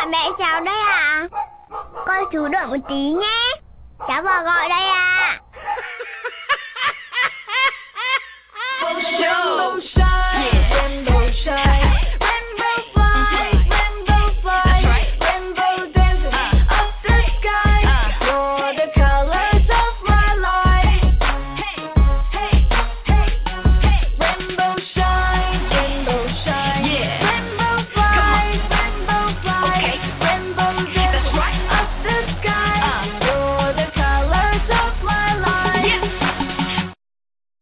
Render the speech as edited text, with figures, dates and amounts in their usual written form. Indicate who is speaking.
Speaker 1: mẹ cháu đây ạ. Con chú đợi một tí nhé. Cháu vào gọi đây